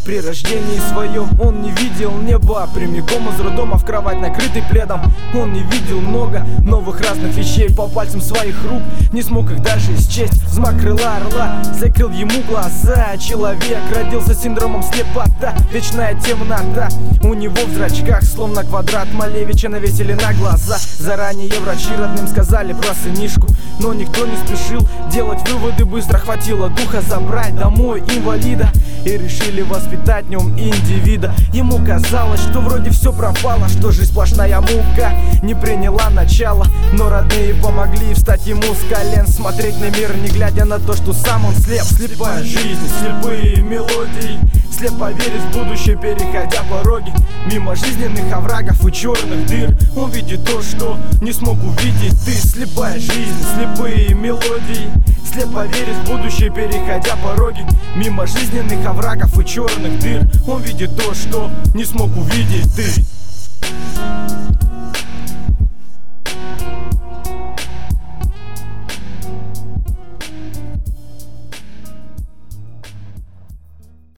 При рождении своем он не видел неба, прямиком из роддома в кровать, накрытый пледом. Он не видел много новых разных вещей по пальцам своих рук, не смог их даже исчесть. Взмах крыла орла закрыл ему глаза. Человек родился с синдромом слепота, вечная темнота у него в зрачках, словно квадрат Малевича навесили на глаза. Заранее врачи родным сказали про сынишку, но никто не спешил делать выводы. Быстро хватило духа забрать домой инвалида и решили воспитать в нем индивида. Ему казалось, что вроде все пропало, что жизнь сплошная мука не приняла начало, но родные помогли встать ему с колен, смотреть на мир, не глядя на то, что сам он слеп. Слепая жизнь, слепые мелодии, слепо верит в будущее, переходя пороги мимо жизненных оврагов и черных дыр. Он видит то, что не смог увидеть ты. Слепая жизнь, слепые мелодии, слепо верит в будущее, переходя пороги мимо жизненных оврагов и черных дыр. Он видит то, что не смог увидеть ты.